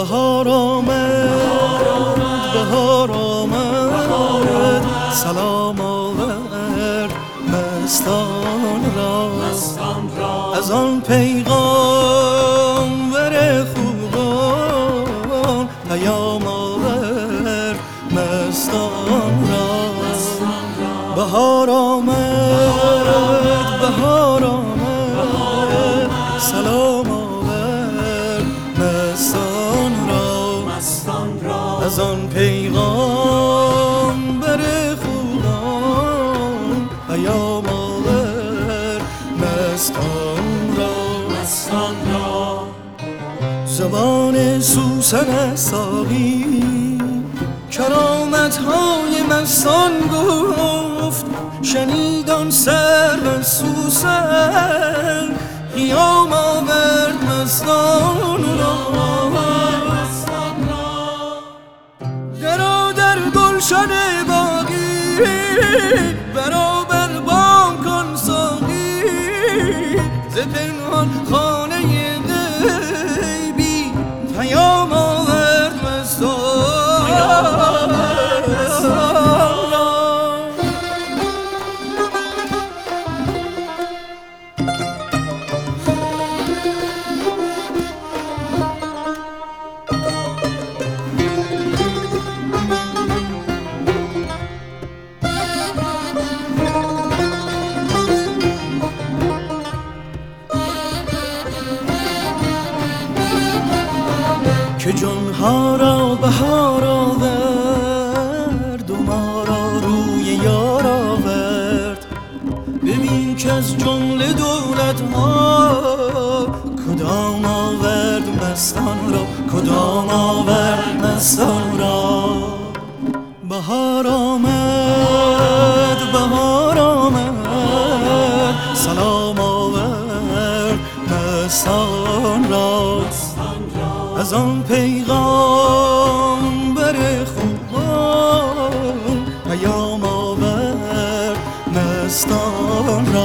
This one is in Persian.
بهار آمد بهار آمد سلام آورد مستان را از آن پیغامبر خوبان پیام آورد مستان را بهار آمد بهار آمد سلام آورد مستان را از آن پیغامبر خوبان پیام آورد مستان را زبان سوسن ساقی کرامت های مستان گفت شنید آن سر سوسن قیام آورد مستان را درا در گلشن باقی برابر بام کن ساقی ز پنهان خانه غیبی پیام آورد مستان که جانها را بهار آورد و ما را روی یار آورد ببین که از جمله دولت‌ها کدام آورد مستان را کدام آورد مستان را بهار آمد بهار آمد سلام آورد مستان را از آن پیغامبر خوبان پیام آورد مستان را